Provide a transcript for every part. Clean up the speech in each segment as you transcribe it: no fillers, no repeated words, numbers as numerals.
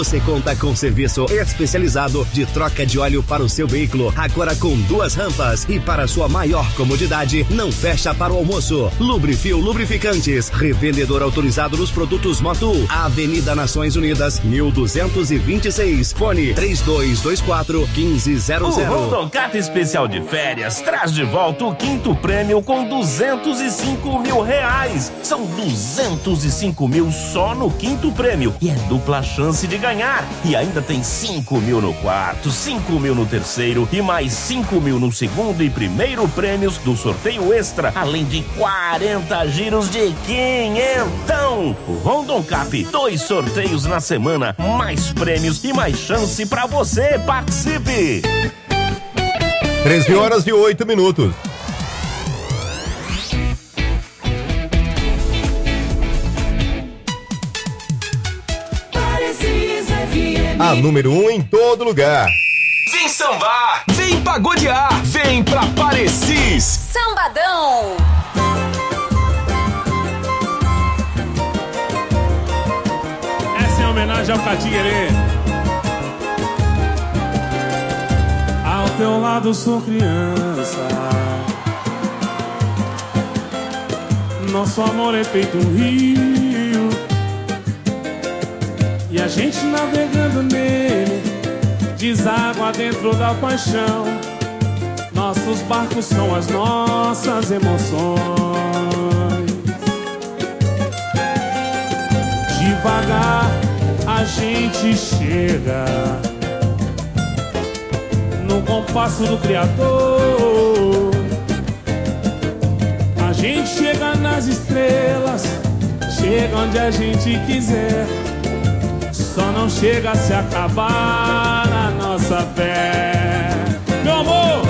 Você conta com serviço especializado de troca de óleo para o seu veículo, agora com 2 rampas e para sua maior comodidade, não fecha para o almoço. Lubrifil Lubrificantes, revendedor autorizado nos produtos Motul, Avenida Nações Unidas, 1226, fone 3224-1500. O Rondon Kart Especial de Férias traz de volta o 5º prêmio com R$205 mil. São 205 mil só no 5º prêmio e é dupla chance de ganhar. E ainda tem 5 mil no quarto, 5 mil no terceiro e mais 5 mil no segundo e primeiro prêmios do sorteio extra, além de 40 giros de quinhentão. O Rondon Cap, 2 sorteios na semana, mais prêmios e mais chance pra você. Participe! 13h08. A número 1 em todo lugar. Vem sambar, vem pagodear, vem pra Parecis. Sambadão. Essa é uma homenagem ao Catiguerê. Ao teu lado sou criança, nosso amor é feito um rio, e a gente navegando nele deságua dentro da paixão. Nossos barcos são as nossas emoções. Devagar a gente chega no compasso do Criador. A gente chega nas estrelas, chega onde a gente quiser. Só não chega se acabar a nossa fé. Meu amor,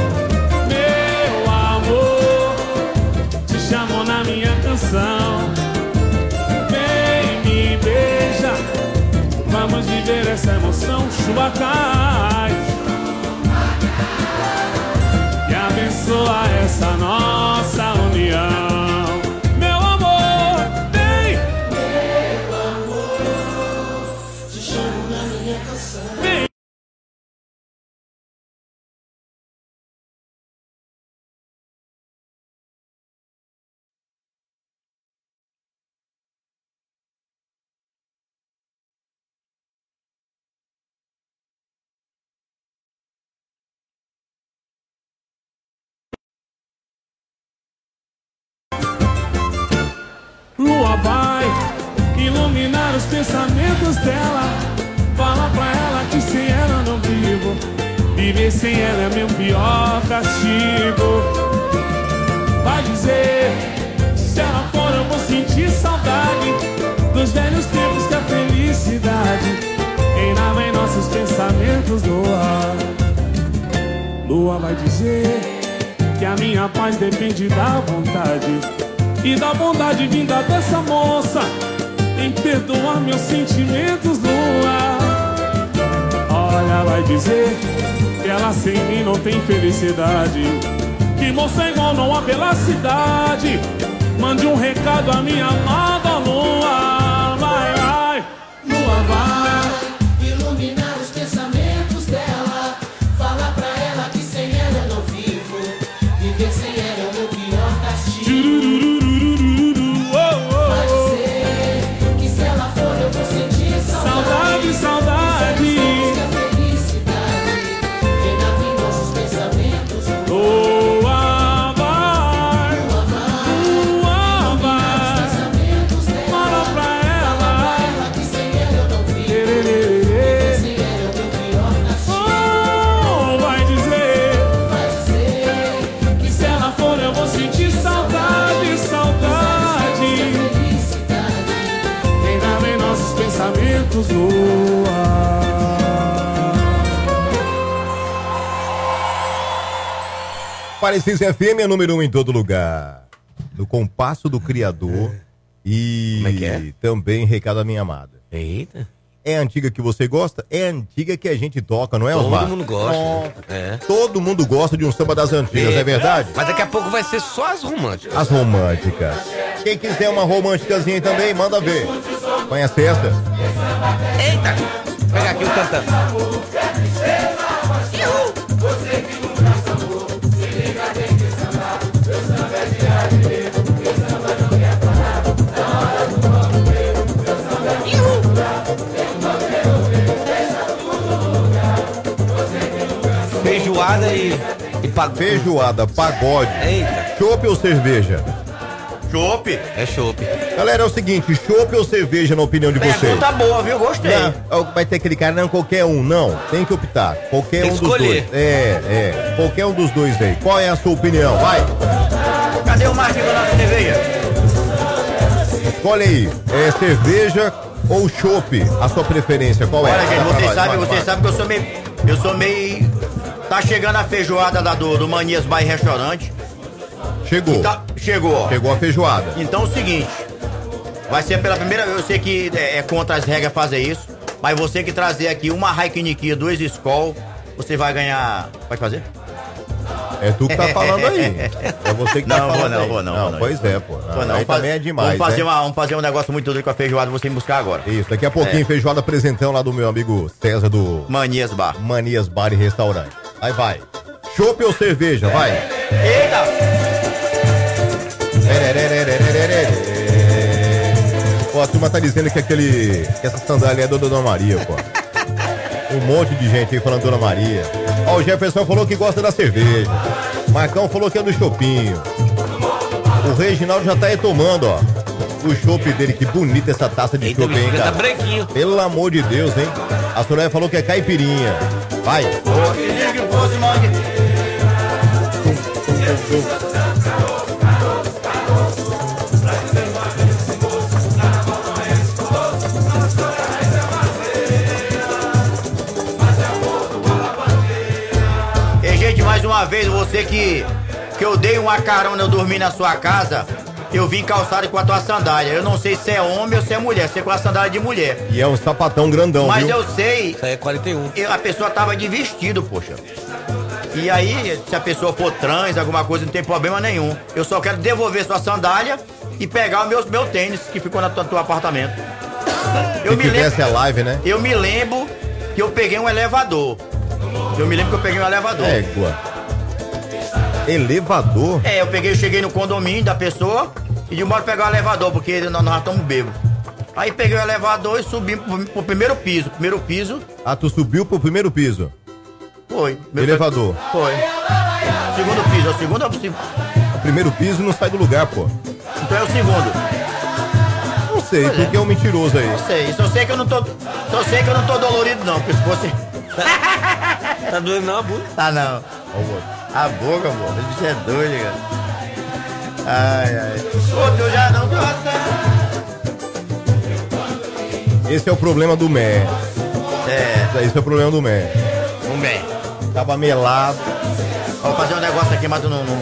te chamo na minha canção. Vem, me beija, vamos viver essa emoção. Chuva cai e abençoa essa nossa união. Lua vai iluminar os pensamentos dela. Fala pra ela que sem ela não vivo. Viver sem ela é meu pior castigo. Vai dizer, se ela for eu vou sentir saudade dos velhos tempos que a felicidade reinava em nossos pensamentos. Lua, Lua vai dizer que a minha paz depende da vontade e da bondade vinda dessa moça em perdoar meus sentimentos. Lua, olha, vai dizer que ela sem mim não tem felicidade, que moça igual não há pela cidade. Mande um recado à minha amada Lua. Vai, vai, Lua, vai iluminar os pensamentos dela. Fala pra ela que sem ela eu não vivo. Viver sem ela é o meu pior castigo. Saudade, saudade. Lua vai, Lua vai. Fala pra ela que sem ela eu não vivo. Sem ela é o meu pior castigo. Vai dizer que se ela for eu vou sentir saudade, saudade. Ainda vem nossos pensamentos. Lua. Parecis FM é número 1 em todo lugar. No compasso do Criador. E como é que é? Também recado à minha amada. Eita. É antiga que você gosta? É antiga que a gente toca, não é, Osmar? Todo mundo gosta. É. Todo mundo gosta de um samba das antigas, não é verdade? Mas daqui a pouco vai ser só as românticas. As românticas. Quem quiser uma românticazinha também, manda ver. Conhece essa? Eita. Pega feijoada e pagode. Feijoada, pagode. Eita. Chopp ou cerveja? Chopp. É chopp. Galera, é o seguinte, chopp ou cerveja na opinião de vocês? Pergunta boa, viu? Gostei. Não, vai ter aquele cara, não, qualquer um, não. Tem que optar. Qualquer Tem um que dos escolher. dois. Qualquer um dos dois aí. Qual é a sua opinião? Vai. Cadê o Marquinhos da nossa cerveja? Escolhe aí. É cerveja ou chopp? A sua preferência, qual é? Olha, gente, Fala pra vocês nós, sabem que eu sou meio... Tá chegando a feijoada do Manias Bar e Restaurante. Chegou. Chegou, ó. Chegou a feijoada. Então é o seguinte, vai ser pela primeira vez, eu sei que é contra as regras fazer isso, mas você que trazer aqui uma Raikinikia, 2 Skol, você vai ganhar... Pode fazer? É tu que tá falando aí. É você que tá falando aí. Vou não. Pois é, pô. Não, Aí também é demais, vamos fazer um negócio muito doido com a feijoada, você me buscar agora. Isso, daqui a pouquinho, feijoada presentão lá do meu amigo César do Manias Bar. Manias Bar e Restaurante. Aí vai. Chopp ou cerveja, vai. Eita! Pô, a turma tá dizendo que que essa sandália é da Dona Maria, pô. Um monte de gente aí falando Dona Maria. Ó, o Jefferson falou que gosta da cerveja. Marcão falou que é do chopinho. O Reginaldo já tá aí tomando, ó. O chopp dele, que bonita essa taça de chopp, hein, cara. Tá branquinho. Pelo amor de Deus, hein. A Soraya falou que é caipirinha. Vai. E, gente, mais uma vez, você que eu dei uma carona, eu dormi na sua casa, eu vim calçado com a tua sandália. Eu não sei se é homem ou se é mulher, você com a sandália de mulher. E é um sapatão grandão, Mas viu? eu sei... Isso aí é 41. A pessoa tava de vestido, poxa. E aí, se a pessoa for trans, alguma coisa, não tem problema nenhum. Eu só quero devolver sua sandália e pegar o meu tênis que ficou no teu apartamento. Se tivesse a live, né? Eu me lembro que eu peguei um elevador. Égua. Elevador? É, eu cheguei no condomínio da pessoa e de modo pegar o elevador, porque nós já estamos bêbados. Aí peguei o elevador e subi pro primeiro piso. Ah, tu subiu pro primeiro piso? Foi. Elevador? Foi. Segundo piso, é o segundo ou o segundo? O primeiro piso não sai do lugar, pô. Então é o segundo. Não sei, tu que é um mentiroso aí. Não sei, só sei que eu não tô dolorido não, porque se fosse... Tá doendo não, a boca? Tá não. A boca, amor. Esse bicho é doido, cara. Ai. Pô, eu já não gosto. Esse é o problema do Mé. Esse é o problema do Mé. Um bem. Tava melado. Vou fazer um negócio aqui, mas tu não...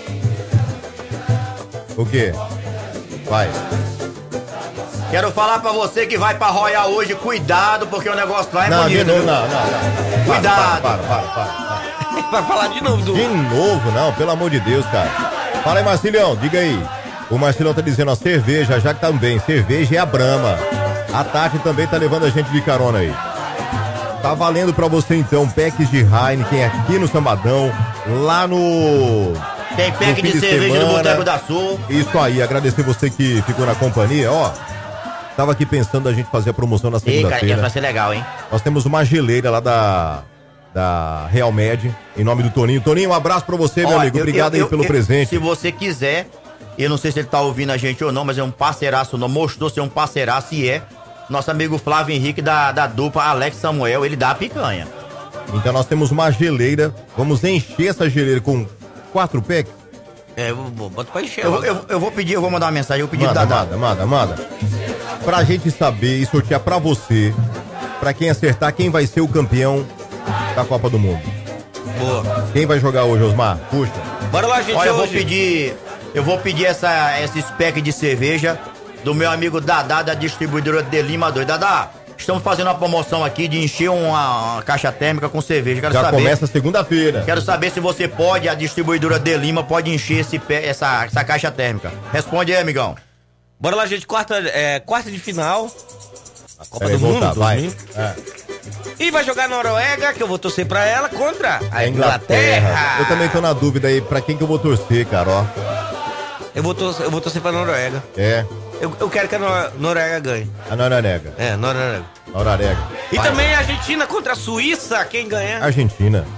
O quê? Vai. Quero falar pra você que vai pra Royal hoje, cuidado, porque o negócio lá é bonito. Não. Cuidado. Para. Vai falar de novo, De novo, não, pelo amor de Deus, cara. Fala aí, Marcilhão, diga aí. O Marcilhão tá dizendo, ó, cerveja, já que também. Cerveja é a Brahma. A Tati também tá levando a gente de carona aí. Tá valendo pra você, então, packs de Heineken aqui no Sambadão, lá no... Tem pack de cerveja no Boteco da Sul. Isso aí, agradecer você que ficou na companhia, ó. Tava aqui pensando a gente fazer a promoção na Ei, cara, segunda-feira. vai ser legal, hein? Nós temos uma geleira lá da Real Med, em nome do Toninho. Toninho, um abraço pra você, meu amigo. Obrigado aí pelo presente. Se você quiser, eu não sei se ele tá ouvindo a gente ou não, mas é um parceiraço, não mostrou ser um parceiraço e é nosso amigo Flávio Henrique da dupla Alex Samuel, ele dá a picanha. Então nós temos uma geleira, vamos encher essa geleira com 4 packs. Bota pra encher. Eu vou mandar uma mensagem, eu pedi pro Dadá. Manda. Pra gente saber e sortear pra você, pra quem acertar, quem vai ser o campeão da Copa do Mundo. Boa. Quem vai jogar hoje, Osmar? Puxa. Bora lá, gente. Olha, eu vou pedir esses packs de cerveja do meu amigo Dadá, da distribuidora de Lima 2. Dadá, estamos fazendo uma promoção aqui de encher uma caixa térmica com cerveja. Já começa segunda-feira. Quero saber se você pode, a distribuidora de Lima pode encher essa caixa térmica. Responde aí, amigão. Bora lá, gente. Quarta de final. A Copa do voltar, Mundo. vai. E vai jogar a Noruega, que eu vou torcer pra ela, contra a Inglaterra. Eu também tô na dúvida aí, pra quem que eu vou torcer, cara, ó. Eu vou torcer pra Noruega. É. Eu quero que a Noruega ganhe. A Noruega. Noruega. Noruega. E também a Argentina contra a Suíça, quem ganhar? Argentina.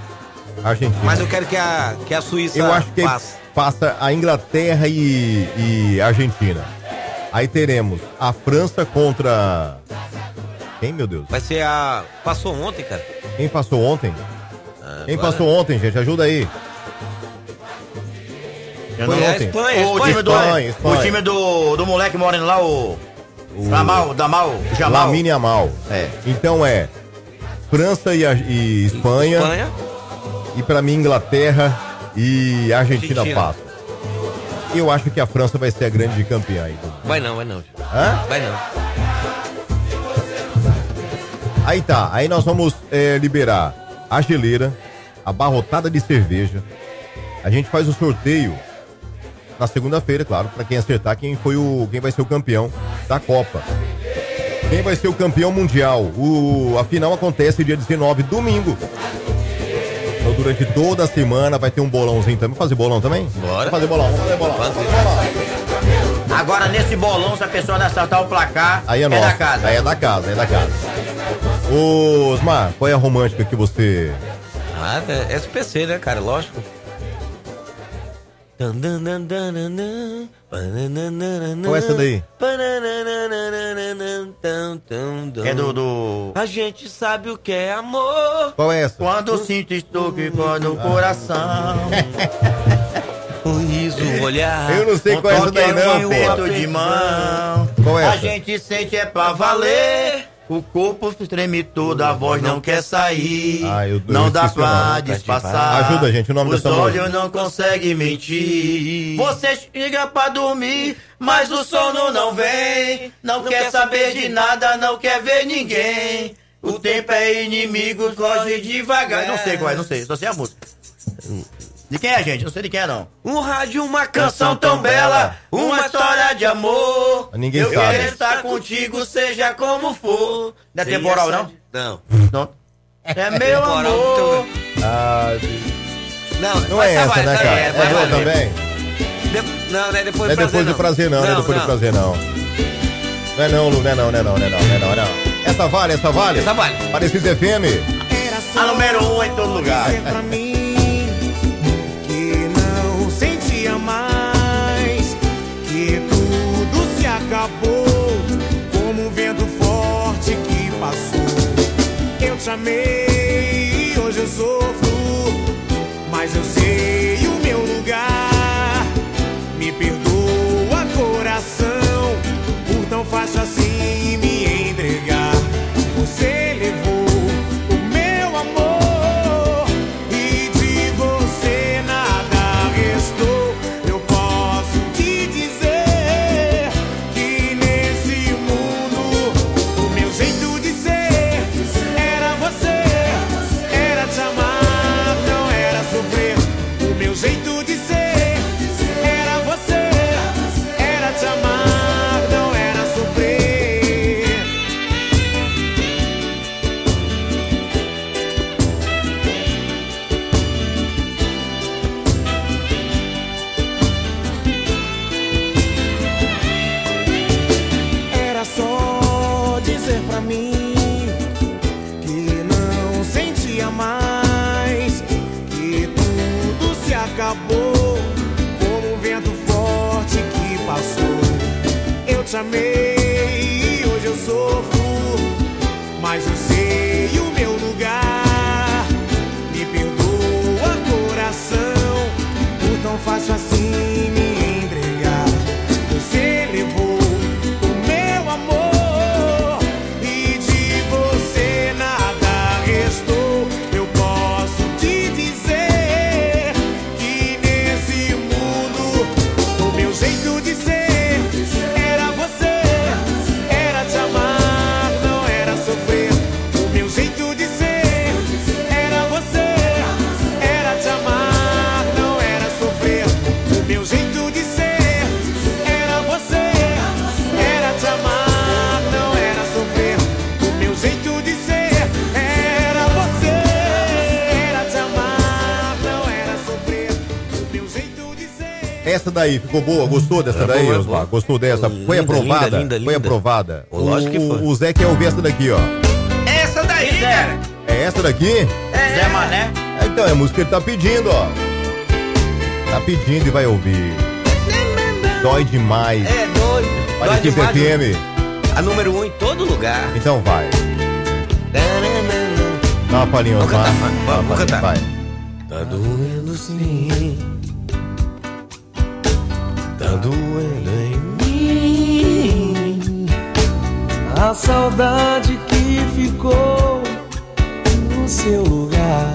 Argentina. Mas eu quero que a Suíça Eu acho que passe. passa a Inglaterra e a Argentina. Aí teremos a França contra... Quem, meu Deus? Vai ser Passou ontem, cara. Quem passou ontem? Quem agora- passou ontem, gente? Ajuda aí. Foi É a ontem. Espanha. O time do, Espanha. o time do moleque moreno lá, o Jamal. Lamine Yamal. É. Então é França e Espanha. Espanha. E pra mim Inglaterra e Argentina passam. Eu acho que a França vai ser a grande campeã. Então. Vai não. Hã? Vai não. Aí tá, aí nós vamos liberar a geleira, abarrotada de cerveja. A gente faz o sorteio na segunda-feira, claro, pra quem acertar quem vai ser o campeão da Copa. Quem vai ser o campeão mundial? A final acontece dia 19, domingo. Então durante toda a semana vai ter um bolãozinho também. Vamos fazer bolão também? Bora. Vamos fazer bolão. Agora nesse bolão, se a pessoa não acertar o placar, Aí é nosso. da casa. Aí é da casa. Ô, Osmar, qual é a romântica que você... SPC, né, cara? Lógico. Qual é essa daí? É do... A gente sabe o que é amor. Qual é essa? Quando sinto estoque no coração. O riso, o olhar. Eu não sei qual é essa daí não, Um pô. aperto de mão. Qual é A essa? gente sente é pra valer. O corpo treme todo, a voz não quer sair. Eu não dá esqueci o pra nome. disfarçar. Ajuda, gente, o nome Os dessa música. olhos não conseguem mentir. Você chega pra dormir, mas o sono não vem. Não quer saber de nada, não quer ver ninguém. O tempo é inimigo, foge devagar. Não sei qual é, não sei, só sei a música. De quem é, gente? Não sei de quem é, não. Um rádio, uma Canção tão bela, uma história de amor. Ninguém Eu sabe. quero estar contigo, seja como for. Não é temporal, não? Não. Não. É meu Temporal, amor. Não é essa, né, cara? É boa também? Não é depois Não é depois do prazer, não. Não é depois do prazer, não. Não é não, Lu. Não é não. Essa vale? Essa vale. Parecida FM. A número 1 em todo lugar. Pra mim que não sentia mais, que tudo se acabou, como um vento forte que passou. Eu te amei, hoje eu sofro, mas eu sei o meu lugar. Me perdoa, coração, por tão fácil assim me entregar. Você levou o meu amor e de você nada restou. Eu posso te dizer que nesse mundo o meu jeito de ser era você, era te amar, não era sofrer. O meu jeito de ser era você, era te amar, não era sofrer. Era só dizer pra mim que não sentia mais, que tudo se acabou, como um vento forte que passou. Eu te amei, hoje eu sofro, mas eu sei o meu lugar. Me perdoa, coração, por tão fácil assim me entregar. Você levou o meu amor e de você nada restou. Eu posso te dizer que nesse mundo o meu jeito de ser era você, era te amar, não era sofrer. O meu jeito de ser era você, era te amar, não era sofrer. O meu jeito de ser era você, era te amar, não era sofrer. O meu jeito de ser era você, era te amar, não era sofrer. O meu jeito de ser. Essa daí ficou boa? Gostou dessa daí, boa, Osmar? boa. Gostou dessa? Foi Linda, aprovada? linda. Foi aprovada? Lógico que foi. O Zé quer ouvir essa daqui, ó. Essa daí, cara. É essa daqui? Zé Mané. É Então, é a música que ele tá pedindo, ó. Tá pedindo e vai ouvir. Dói demais. É, doido. Dói Parecido demais. FM. A número 1 em todo lugar. Então vai. Dá uma palhinha, Vamos Osmar. cantar, Dá uma vamos palhinha, cantar. vai. Tá doendo sim. Tá doendo em mim. A saudade que ficou no seu lugar.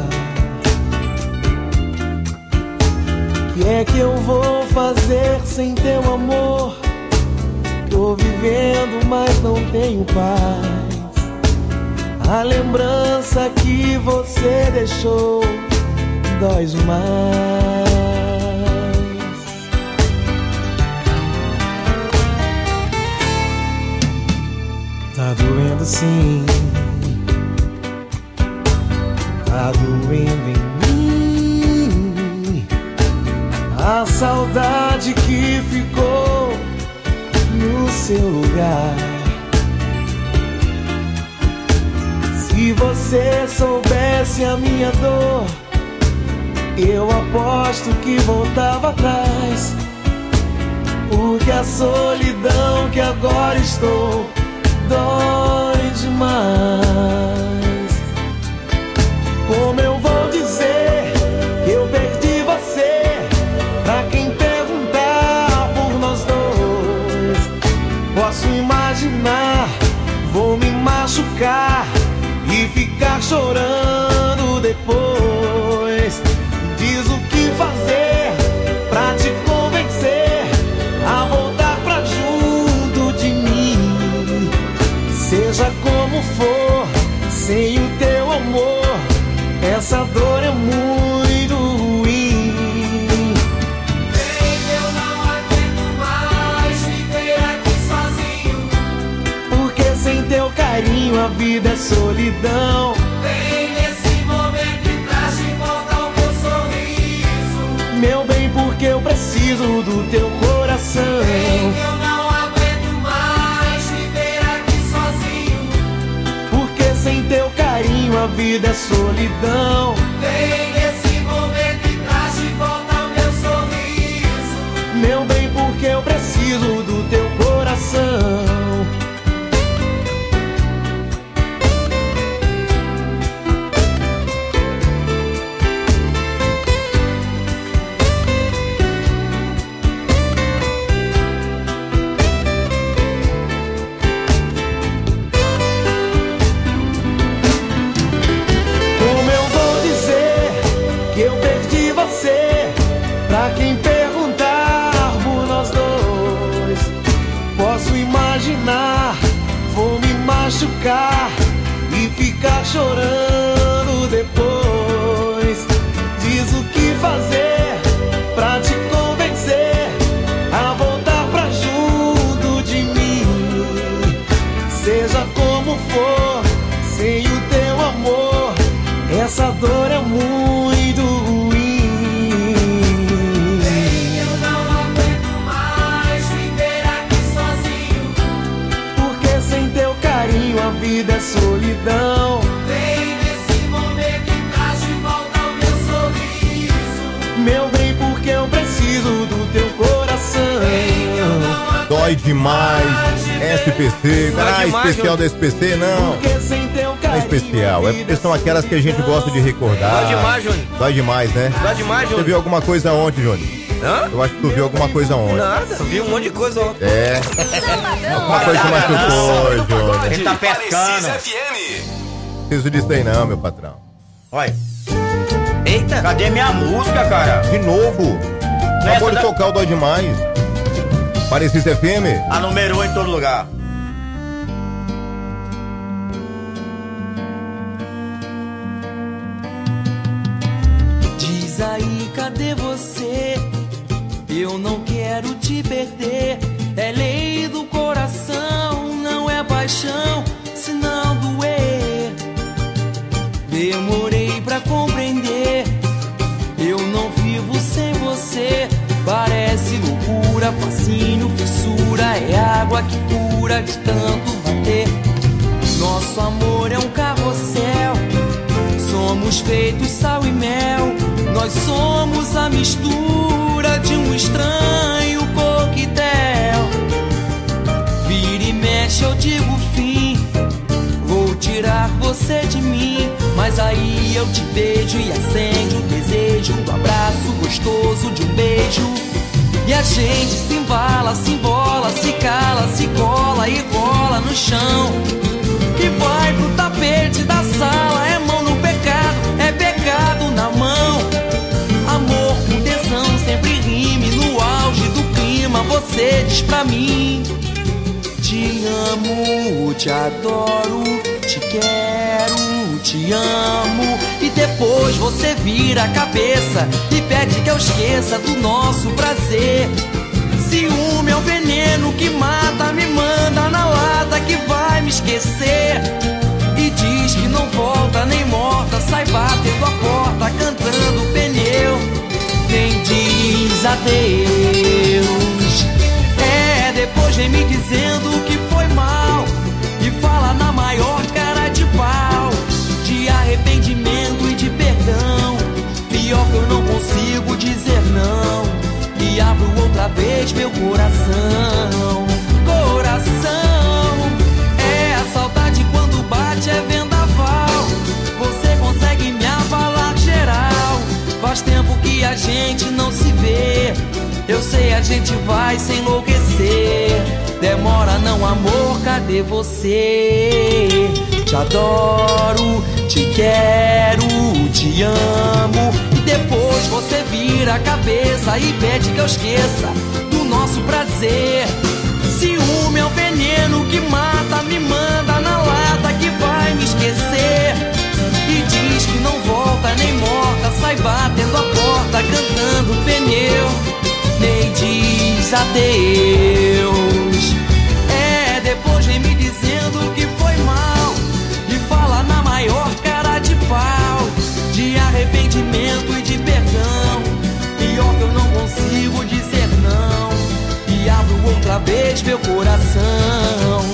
Que é que eu vou fazer sem teu amor? Tô vivendo, mas não tenho paz. A lembrança que você deixou dói demais. Tá doendo sim. Tá doendo em mim. A saudade que ficou no seu lugar. Se você soubesse a minha dor, eu aposto que voltava atrás. Porque a solidão que agora estou dói demais. Como eu vou dizer que eu perdi você pra quem perguntar por nós dois? Posso imaginar, vou me machucar e ficar chorando depois. Diz o que fazer pra te convencer a voltar pra junto de mim. Seja como for, sem o teu amor, essa dor é muito ruim. Vem, eu não aguento mais viver aqui sozinho. Porque sem teu carinho a vida é solidão. Vem nesse momento e traz de volta o meu sorriso. Meu bem, porque eu preciso do teu coração. Vem, eu não aguento mais viver aqui sozinho. Porque sem teu carinho a vida é solidão. Vem nesse momento e traz de volta o meu sorriso. Meu bem, porque eu preciso do teu coração. Como eu vou dizer que eu perdi você pra quem perguntar por nós dois? Posso imaginar, vou me machucar e ficar chorando depois. Diz o que fazer pra te convencer a voltar pra junto de mim. Seja como for, sem o teu amor, essa dor é muito ruim. Vem, eu não aguento mais viver aqui sozinho. Porque sem teu carinho a vida é solidão. Vem nesse momento e traz de volta o meu sorriso. Meu bem, porque eu preciso do teu coração. Vem, eu não aguento Dói demais. SPC. Ah, demais, especial da SPC, não. Porque sem teu Não é carinho especial. É porque são aquelas que a gente gosta de recordar. Dói demais, Júnior. Dói demais, né? Dói demais, Você Júnior. viu alguma coisa ontem, Júnior? Hã? Eu acho que tu viu alguma coisa ontem. Nada, vi um monte de coisa ontem. É. Alguma coisa que machucou, Júnior. Ele tá pescando. Preciso disso aí não, meu patrão. Olha, Eita! cadê minha música, cara? De novo. Acabou de da- tocar o Dói Demais. Parecis FM. A número 1 em todo lugar. Diz aí, cadê você? Eu não quero te perder. É lei do coração, não é paixão, se não doer. Demorei pra compreender. Eu não vivo sem você. Parece loucura, fascínio, fissura. É água que cura de tanto bater. Nosso amor é um carrossel. Somos feitos sal e mel. Nós somos a mistura de um estranho coquetel. Vira e mexe, eu digo fim. Vou tirar você de mim, mas aí eu te beijo e acende o desejo do abraço gostoso de um beijo. E a gente se embala, se embola, se cala, se cola e rola no chão. E vai pro tapete da sala, é mão no pecado, é pecado na mão. Amor com tesão sempre rime, no auge do clima você diz pra mim: te amo, te adoro, te quero, te amo. E depois você vira a cabeça e pede que eu esqueça do nosso prazer. Ciúme é o veneno que mata, me manda na lata que vai me esquecer. E diz que não volta nem morta, sai batendo a porta, cantando pneu. Nem diz adeus. É, depois vem me dizendo que foi mal e fala na maior cara de pau, de arrependimento e de perdão. Pior que eu não consigo dizer não, e abro outra vez meu coração. Coração, é a saudade quando bate, é vendaval. Você consegue me abalar geral. Faz tempo que a gente não se vê, eu sei a gente vai se enlouquecer. Demora não, amor, cadê você? Te adoro, te quero, te amo. E depois você vira a cabeça e pede que eu esqueça do nosso prazer. Ciúme é o veneno que mata, me manda na lata que vai me esquecer. E diz que não volta nem morta, sai batendo a porta, cantando pneu. Nem diz adeus. É, depois vem me dizendo que foi mal e fala na maior cara de pau, de arrependimento e de perdão. Pior que eu não consigo dizer não, e abro outra vez meu coração.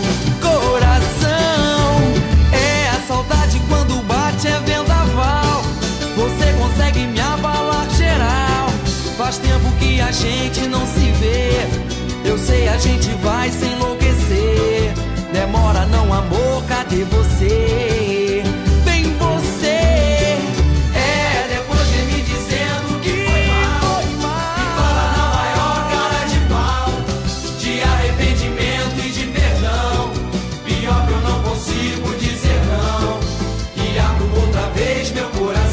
Coração, é a saudade quando bate, é vendaval. Você consegue me abalar geral. Faz tempo que a gente não se vê, eu sei a gente vai se enlouquecer. Demora não, amor, cadê você? Vem você. É, depois vem me dizendo que foi mal e fala na maior cara de pau, de arrependimento e de perdão. Pior que eu não consigo dizer não, e abro outra vez meu coração.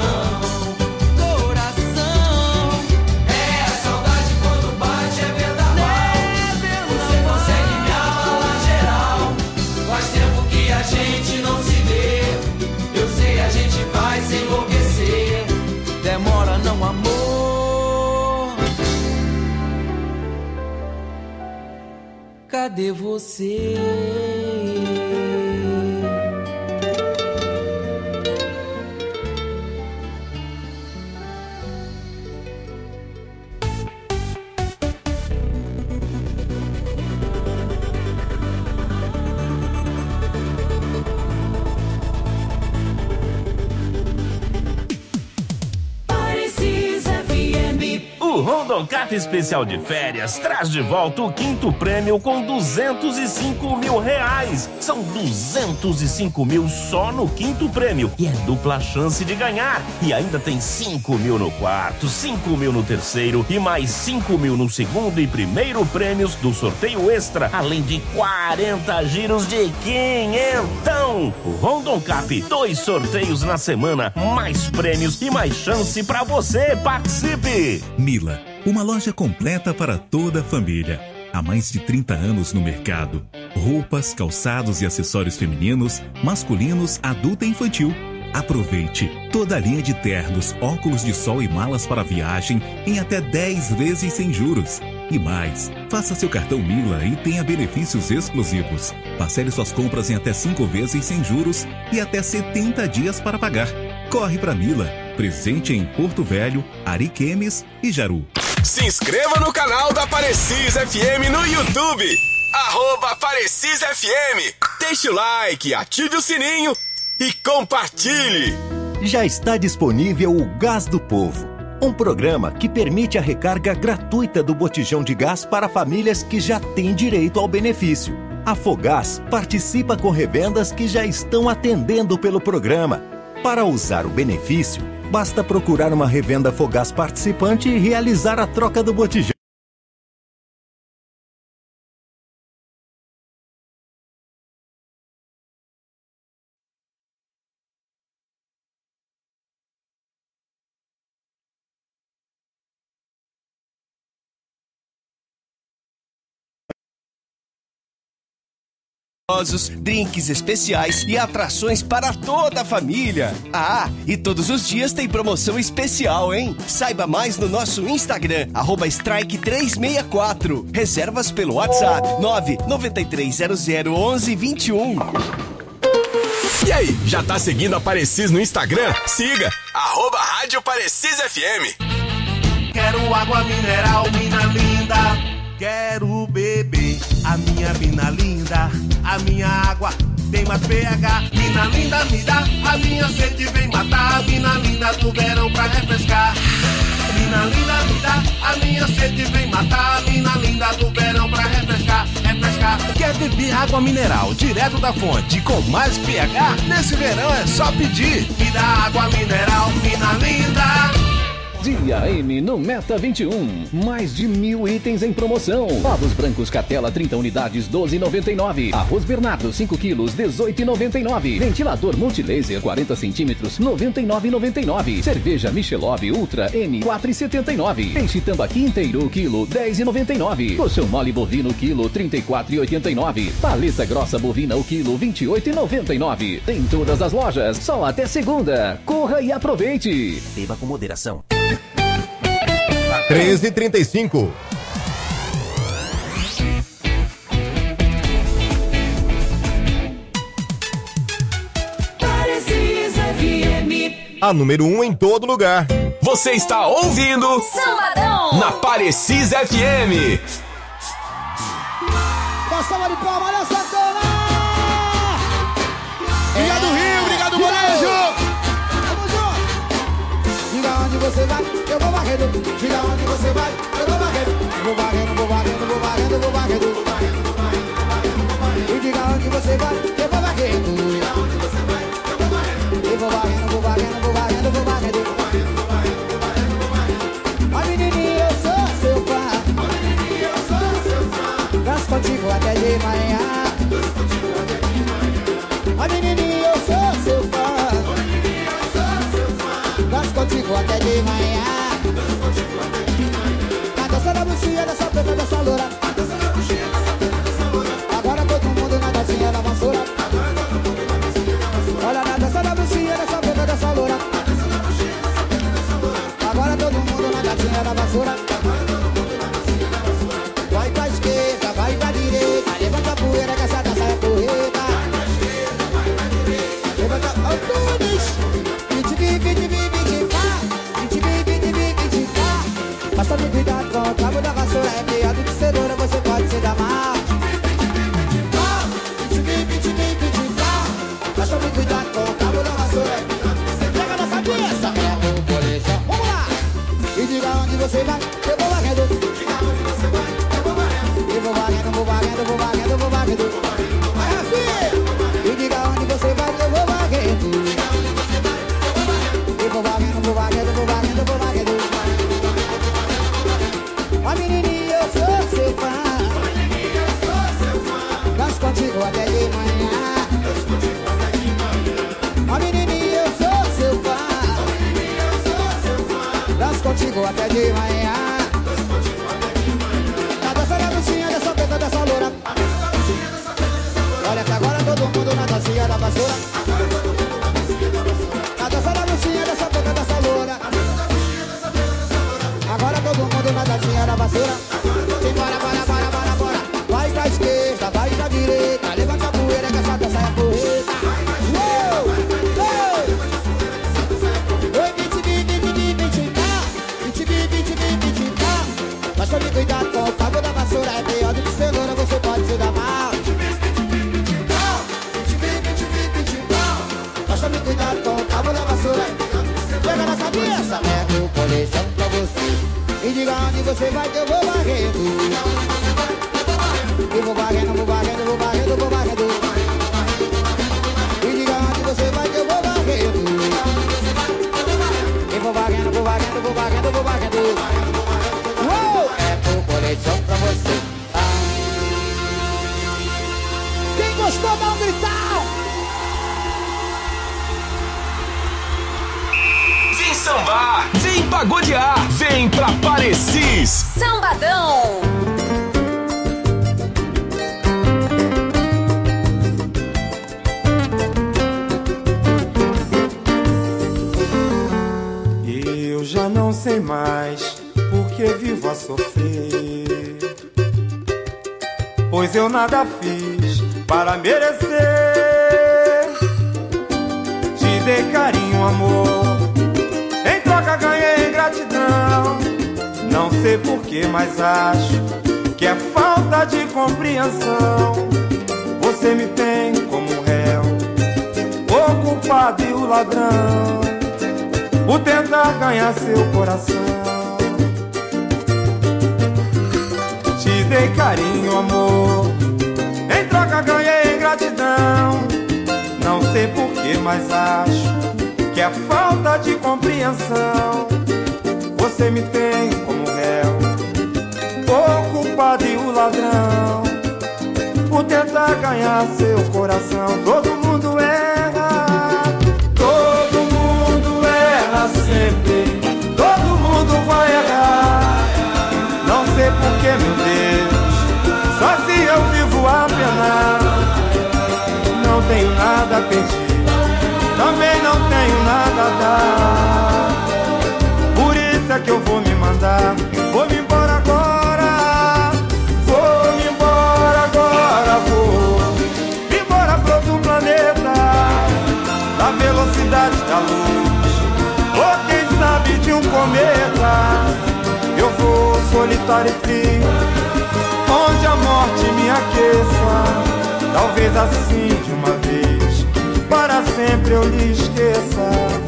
A gente não se vê, eu sei a gente vai se enlouquecer. Demora não, amor, cadê você? O Rondoncat Especial de Férias traz de volta o quinto prêmio com 205 mil reais. São 205 mil só no quinto prêmio e é dupla chance de ganhar. E ainda tem 5 mil no quarto, 5 mil no terceiro e mais 5 mil no segundo e primeiro prêmios do sorteio extra, além de 40 giros de quinhentão. O Rondoncap, 2 sorteios na semana, mais prêmios e mais chance pra você. Participe! Mila, uma loja completa para toda a família. Há mais de 30 anos no mercado. Roupas, calçados e acessórios femininos, masculinos, adulto e infantil. Aproveite toda a linha de ternos, óculos de sol e malas para viagem em até 10 vezes sem juros. E mais, faça seu cartão Mila e tenha benefícios exclusivos. Parcele suas compras em até 5 vezes sem juros e até 70 dias para pagar. Corre pra Mila, presente em Porto Velho, Ariquemes e Jaru. Se inscreva no canal da Parecis FM no YouTube. @Parecis FM. Deixe o like, ative o sininho e compartilhe. já está disponível o Gás do Povo, um programa que permite a recarga gratuita do botijão de gás para famílias que já têm direito ao benefício. A Fogás participa com revendas que já estão atendendo pelo programa. Para usar o benefício, basta procurar uma revenda Fogás participante e realizar a troca do botijão. Drinks especiais e atrações para toda a família. Ah, e todos os dias tem promoção especial, hein? Saiba mais no nosso Instagram, @strike364. Reservas pelo WhatsApp 993001121. E aí, já tá seguindo a Parecis no Instagram? Siga, @Rádio Parecis FM. Quero água mineral, mina linda. Quero beber a minha mina linda. A minha água tem mais pH. Mina linda, me dá. A minha sede vem matar. A mina linda do verão pra refrescar. Mina linda, me dá. A minha sede vem matar. A mina linda do verão pra refrescar. Refrescar. Quer beber água mineral direto da fonte com mais pH? Nesse verão é só pedir. Me dá água mineral, mina linda. Dia M no Meta 21. Mais de 1.000 itens em promoção. Ovos brancos Catela 30 unidades 12,99. Arroz Bernardo 5 quilos 18,99. Ventilador Multilaser 40 centímetros 99,99. Cerveja Michelob Ultra M 4,79. Peixe tambaqui inteiro quilo 10,99. Colchão mole bovino quilo 34,89. Paleta grossa bovina o quilo 28,99. Em todas as lojas, só até segunda. Corra e aproveite. Beba com moderação. 13h35. A número 1 em todo lugar. Você está ouvindo Sambadão na Parecis FM. Passava de palma, olha essa dona. Obrigado, Rio, obrigado, Molejo. Diga onde você vai, eu vou varrendo. Diga onde você vai, eu vou varrendo. Vou varrendo, vou varrendo, vou varrendo, vou varrendo. E diga onde você vai, eu vou varrendo. Eu vou varrendo, vou varrendo, vou varrendo, vou varrendo. Ó menininha, eu sou seu fã. Danço contigo até de manhã. Ó menininha, eu sou seu fã. Danço contigo até de manhã. Na dança da bruxinha, dessa preta, dessa loura. Agora todo mundo na dancinha da vassoura. Olha na dança da bruxinha, dessa preta, dessa loura. Agora todo mundo na dancinha da vassoura. Vai pra esquerda, vai pra direita. Levanta a poeira que essa dança é correta. Levanta a Tunis. Mas tome cuidado com o cabo da vassoura. É pior do que cenoura, você pode se dar mal. Mas tome cuidado com o cabo da vassoura. Pega na cabeça, é a borboleta. Vamos lá! E diga onde você vai, eu vou varrendo. Diga onde você vai, eu vou varrendo. Eu vou varrendo, vou varrendo, vou varrendo, vou varrendo. Vai, Rafinha! E diga onde você vai, eu vou varrendo. Diga onde você vai, eu vou varrendo. Eu vou varrendo, vou varrendo, vou varrendo, vou varrendo. Ó menininha, eu sou seu fã. Danço contigo até de manhã. Ó menininha, eu sou seu fã. Danço contigo até de manhã. Na dança da bruxinha, dessa preta, dessa loura. Olha que agora todo mundo na dancinha da vassoura. Na dança da bruxinha, dessa preta, dessa loura. Agora todo mundo na dancinha da vassoura. Simbora, bora, bora, bora, bora. Vai pra esquerda, vai pra direita. Levanta a poeira que essa dança é correta. Oi, bitibibibibibitibá. Mas tome cuidado com o cabo da vassoura. É pior do que cenoura, você pode se dar mal. Mas tome cuidado batom, cabo da vassoura. Pega na cabeça, mete o colechão pra você. E diga onde você vai que eu vou varrendo. Eu vou varrendo, vou varrendo, vou varrendo, vou varrendo. E diga onde você vai que eu vou varrendo. Eu vou varrendo, vou varrendo, vou varrendo, vou varrendo. Uou! É o colechão pra você. Quem gostou, dá um gritão! Vem sambar, vem pagodear, vem pra Parecis. Sambadão. Eu já não sei mais porque vivo a sofrer, pois eu nada fiz para merecer. Te dei carinho, amor, em troca ganhei gratidão. Não sei porquê, mas acho que é falta de compreensão. Você me tem como réu, o culpado e o ladrão, por tentar ganhar seu coração. Te dei carinho, amor, em troca ganhei gratidão. Não sei porquê, mas acho que é falta de compreensão. Você me tem como réu, o culpado e o ladrão, por tentar ganhar seu coração. Todo mundo erra, todo mundo erra sempre, todo mundo vai errar. Não sei porquê, meu Deus, só se eu vivo a penar. Não tenho nada a pedir, também não tenho nada a dar. Por isso é que eu vou me mandar, vou me embora agora. Vou me embora agora, vou me embora pra outro planeta, da velocidade da luz, ou quem sabe de um cometa. Eu vou solitário e frio, onde a morte me aqueça. Talvez assim de uma vez, para sempre eu lhe esqueça.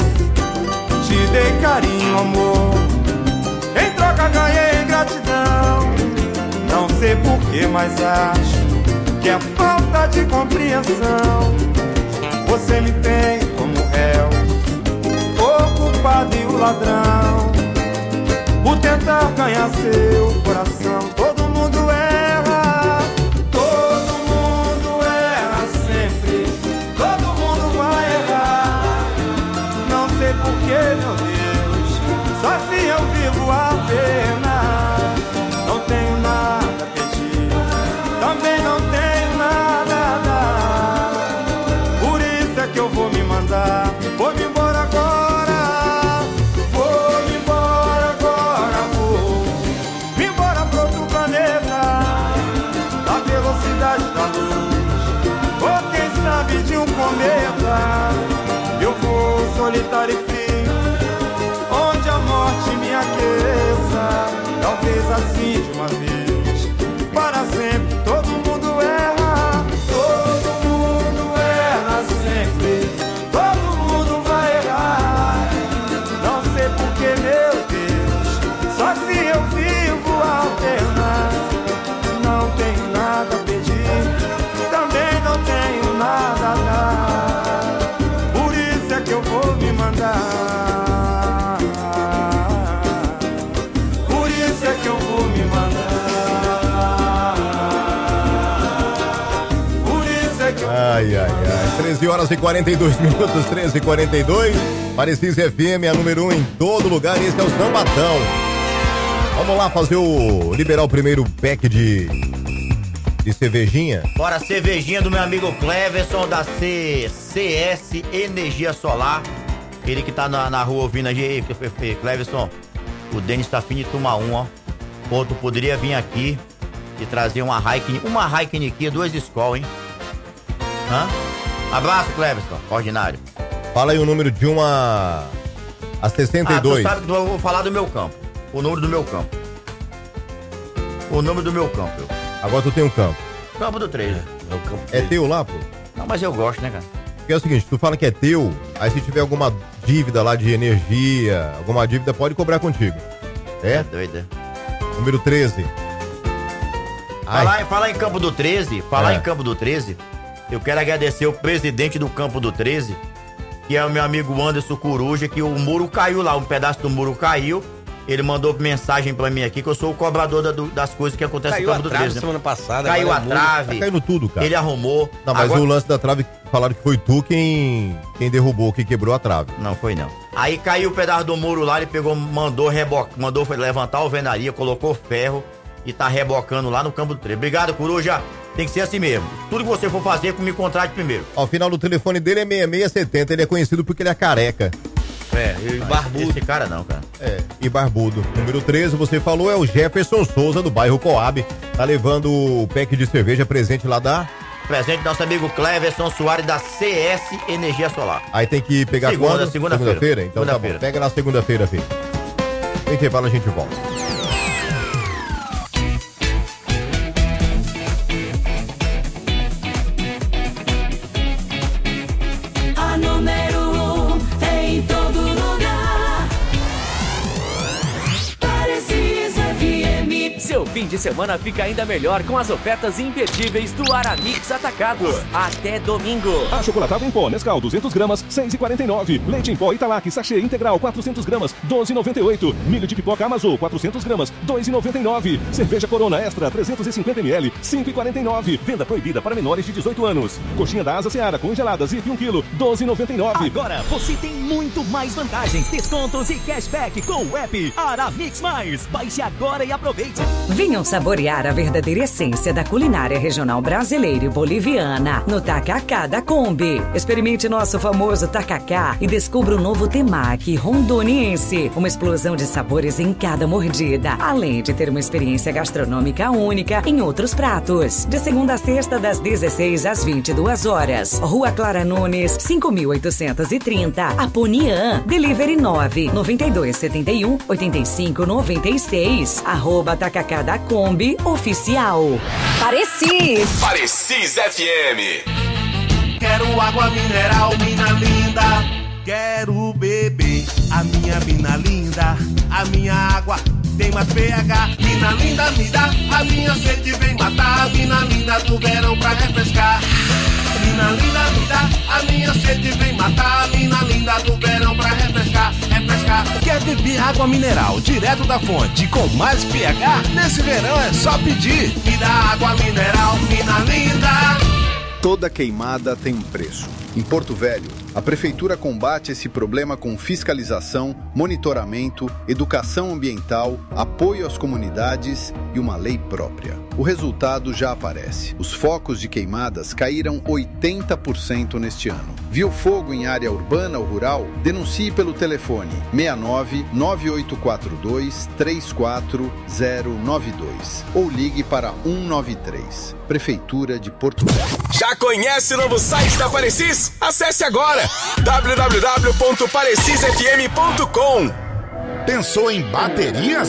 Te dei carinho, amor, em troca ganhei gratidão. Não sei porquê, mas acho que é falta de compreensão. Você me tem como réu, o culpado e o ladrão, por tentar ganhar seu coração. Todo mundo erra, todo mundo erra sempre, todo mundo vai errar. Não sei porquê, meu Deus, só se eu vivo a pena. Não tenho nada a pedir, também não tenho nada a dar. Por isso é que eu vou me mandar, vou me embora agora. Vou me embora agora, vou me embora pra outro planeta, da velocidade da luz, ou quem sabe de um cometa. Eu vou solitário e frio, onde a morte me aqueça. Talvez assim de uma vez, para sempre. Todo mundo erra, todo mundo erra sempre, todo mundo vai errar. Não sei porquê, meu Deus, só se eu vivo a pena. Não tenho nada a pedir, também não tenho nada a dar. Por isso é que eu vou me mandar, por isso é que eu vou me mandar, por isso é que eu vou. Ai, ai, ai. 13 horas e 42 minutos, 13 e 42. Parecis FM, a número 1 em todo lugar. Esse é o Sambadão. Vamos lá fazer liberar o primeiro pack de cervejinha. Bora, cervejinha do meu amigo Cleverson da CS Energia Solar. Ele que tá na rua ouvindo aí, Cleverson, o Denis tá afim de tomar um, ó. Pô, tu poderia vir aqui e trazer uma Heineken aqui, 2 Skol, hein? Hã? Abraço, Cleverson, ordinário. Fala aí o número de 1 a 62. Tu sabe que eu vou falar do meu campo. O número do meu campo. O número do meu campo. Agora tu tem um campo. Campo do 3. É teu lá, pô? Não, mas eu gosto, né, cara? Porque é o seguinte, tu fala que é teu, aí se tiver alguma dívida lá de energia, alguma dívida, pode cobrar contigo. É? Doida. Número 13. Falar em Campo do 13, em Campo do 13, eu quero agradecer o presidente do Campo do 13, que é o meu amigo Anderson Coruja, que o muro caiu lá, um pedaço do muro caiu. Ele mandou mensagem pra mim aqui que eu sou o cobrador das coisas que acontecem no Campo do 13. Caiu a trave semana passada. Caiu a trave. Tá caindo tudo, cara. Ele arrumou. Não, mas o lance da trave, falaram que foi tu quem derrubou, quem quebrou a trave. Não, foi não. Aí caiu o pedaço do muro lá, ele pegou, mandou levantar a alvenaria, colocou ferro e tá rebocando lá no Campo do 13. Obrigado, Coruja. Tem que ser assim mesmo. Tudo que você for fazer, me contrate primeiro. Ó, o final do telefone dele é 6670, ele é conhecido porque ele é careca. E barbudo. Esse cara não, cara. E barbudo. Número 13, você falou, é o Jefferson Souza, do bairro Coab. Tá levando o pack de cerveja presente lá da... Presente do nosso amigo Cleverson Soares, da CS Energia Solar. Aí tem que pegar quando? Segunda-feira. Então tá bom. Pega na segunda-feira, filho. Tem que a gente volta. A número 1 em todo lugar. Parecis FM. Seu fim de semana fica ainda melhor com as ofertas imperdíveis do Aramix Atacado. Até domingo. Achocolatado em pó Nescau 200 gramas, 6,49. Leite em pó Italac sachê integral 400 gramas, 12,98. Milho de pipoca Amazon 400 gramas, 2,99. Cerveja Corona Extra 350 ml, 5,49. Venda proibida para menores de 18 anos. Coxinha da Asa Seara congeladas e 1 kg, 12,99. Agora você tem muito mais vantagens, descontos e cashback com o app Aramix Mais. Baixe agora e aproveite. Venham saborear a verdadeira essência da culinária regional brasileira e boliviana no Tacacá da Kombi. Experimente nosso famoso tacacá e descubra o novo temaki rondoniense. Uma explosão de sabores em cada mordida, além de ter uma experiência gastronômica única em outros pratos. De segunda a sexta, das 16 às 22 horas. Rua Clara Nunes, 5830, Aponian. Delivery 99271-8596. @Tacacá da Kombi Oficial. Parecis FM. Quero água mineral, mina linda. Quero beber a minha mina linda. A minha água tem mais pH. Mina linda, me dá. A minha sede vem matar. Mina linda do verão pra refrescar. Mina linda, me dá. A minha sede vem matar. Mina linda do verão pra refrescar. Quer beber água mineral direto da fonte com mais pH? Nesse verão é só pedir. Me dá água mineral, mina linda. Toda queimada tem um preço. Em Porto Velho, a Prefeitura combate esse problema com fiscalização, monitoramento, educação ambiental, apoio às comunidades e uma lei própria. O resultado já aparece. Os focos de queimadas caíram 80% neste ano. Viu fogo em área urbana ou rural? Denuncie pelo telefone 69-9842-34092 ou ligue para 193. Prefeitura de Porto Velho. Já conhece o novo site da Parecis? Acesse agora www.parecisfm.com. Pensou em baterias?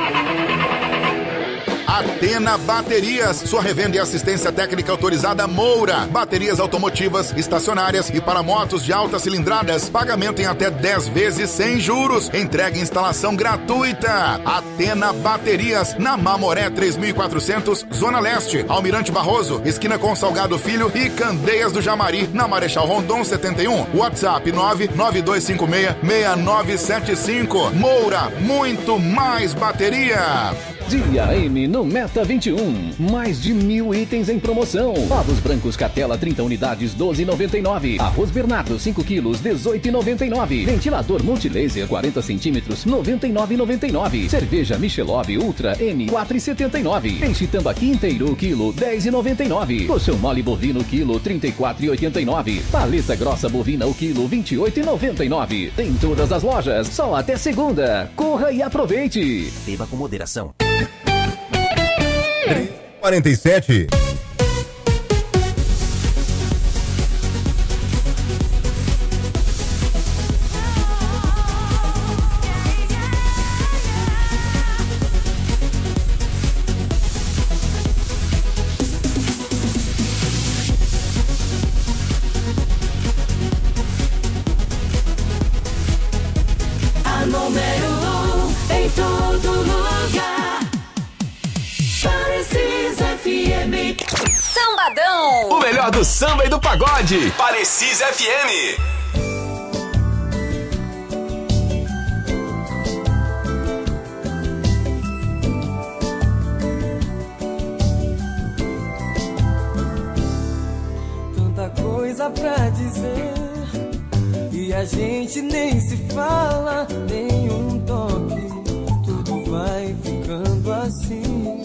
Atena Baterias, sua revenda e assistência técnica autorizada Moura. Baterias automotivas, estacionárias e para motos de altas cilindradas. Pagamento em até 10 vezes sem juros. Entrega e instalação gratuita. Atena Baterias, na Mamoré 3400, Zona Leste. Almirante Barroso, esquina com Salgado Filho e Candeias do Jamari, na Marechal Rondon 71. WhatsApp 99256-6975. Moura, muito mais bateria. Dia M no Meta 21. Mais de 1.000 itens em promoção. Ovos brancos Catela 30 unidades 12,99. Arroz Bernardo 5 quilos 18,99. Ventilador Multilaser 40 centímetros 99,99. Cerveja Michelob Ultra M 4,79. Peixe tambaqui inteiro quilo 10,99. Colchão mole bovino quilo 34,89. Paleta grossa bovina o quilo 28,99. Em todas as lojas, só até segunda. Corra e aproveite. Beba com moderação. 47. Sambadão. O melhor do samba e do pagode. Parecis FM. Coisa pra dizer e a gente nem se fala, nem um toque, tudo vai ficando assim.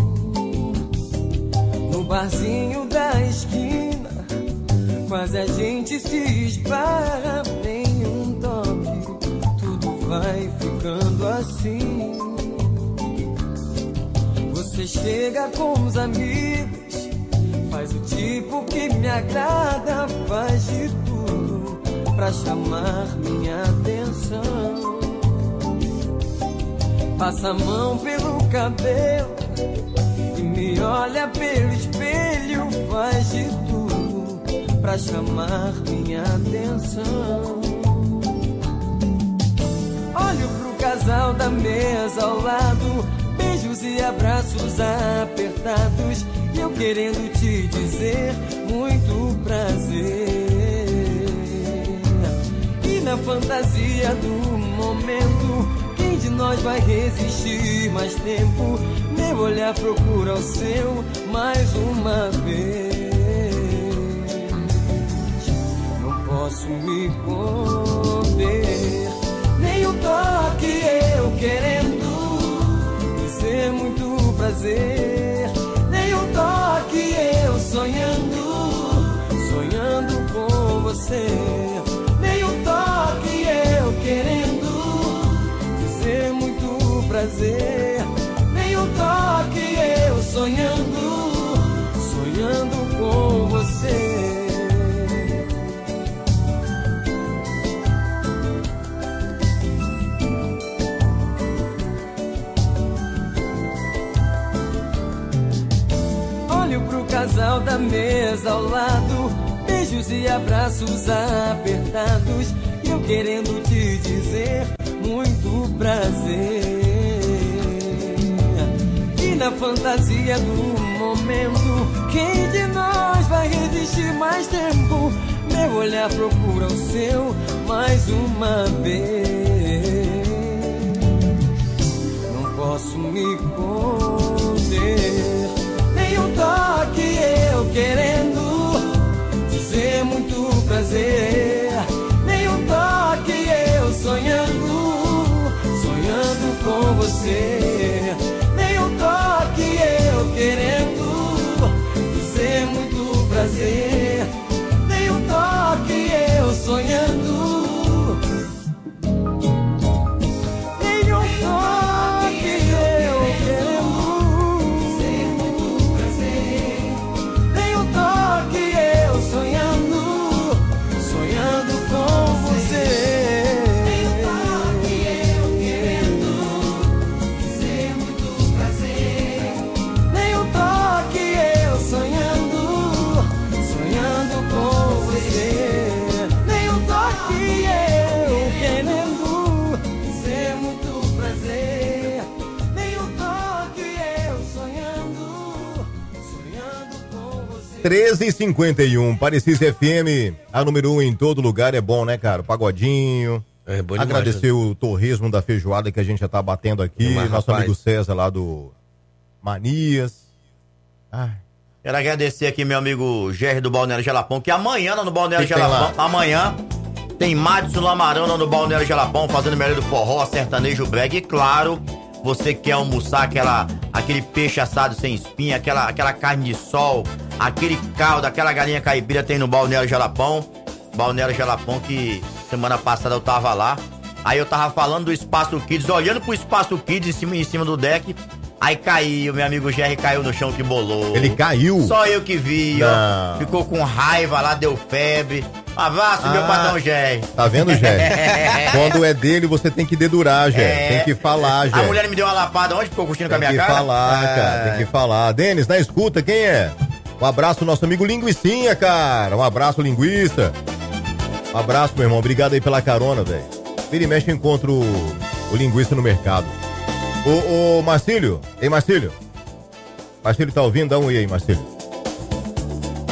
No barzinho da esquina, quase a gente se esbarra, nem um toque, tudo vai ficando assim. Você chega com os amigos, faz o tipo que me agrada, faz de tudo pra chamar minha atenção. Passa a mão pelo cabelo e me olha pelo espelho, faz de tudo pra chamar minha atenção. Olho pro casal da mesa ao lado, beijos e abraços apertados, e eu querendo te dizer muito prazer. E na fantasia do momento, quem de nós vai resistir mais tempo? Meu olhar procura o seu mais uma vez. Não posso me conter, nem um toque eu querendo dizer muito prazer, nem um toque eu sonhando, sonhando com você, nem um toque eu querendo dizer muito prazer, nem um toque eu sonhando, sonhando com você. Olho pro casal da mesa ao lado, beijos e abraços apertados, e eu querendo te dizer muito prazer. E na fantasia do momento, quem de nós vai resistir mais tempo? Meu olhar procura o seu mais uma vez. Não posso me conter, nem um toque eu querendo dizer muito prazer, nem um toque eu sonhando, sonhando com você, nem um toque eu querendo dizer muito prazer, nem um toque eu sonhando, nem um toque eu querendo dizer muito prazer, nem um toque eu sonhando, sonhando com você, nem um toque eu querendo dizer muito prazer, nem um toque eu sonhando, sonhando com você, nem um toque eu querendo dizer muito prazer, nem um toque eu sonhando, sonhando com você. 13h51, Parecis FM, a número 1 em todo lugar, é bom, né, cara? Pagodinho. É bom demais, agradecer o torresmo da feijoada que a gente já tá batendo aqui, Demais, nosso rapaz. amigo César lá do Manias. Ai. Quero agradecer aqui meu amigo Gerry do Balneário Jalapão, que amanhã lá no Balneário Que tem Jalapão, lá? amanhã tem Madison Lamarão lá no Balneário Jalapão, fazendo melhor do forró, sertanejo brega, e claro, você quer almoçar aquele peixe assado sem espinha, aquela carne de sol, aquele caldo, aquela galinha caipira, tem no Balneário Jalapão. Balneário Jalapão, que semana passada eu tava lá, aí eu tava falando do Espaço Kids, olhando pro Espaço Kids em cima do deck, aí caiu, meu amigo Gerry caiu no chão que bolou. Ele caiu? Só eu que vi, ó. Ficou com raiva lá, deu febre. Um abraço, meu patrão Gerry. Tá vendo, Gerry? Quando é dele, você tem que dedurar, Gerry. Tem que falar, A Gerry. mulher me deu uma lapada, onde ficou curtindo com a Tem minha que cara? falar, cara, tem que falar. Denis, na escuta, quem é? Um abraço, nosso amigo Linguicinha, cara. Um abraço, Linguiça. Um abraço, meu irmão. Obrigado aí pela carona, velho. Vira e mexe, eu encontro o Linguiça no mercado. Ô, Marcílio. Ei, Marcílio. Marcílio tá ouvindo? Dá um oi aí, Marcílio.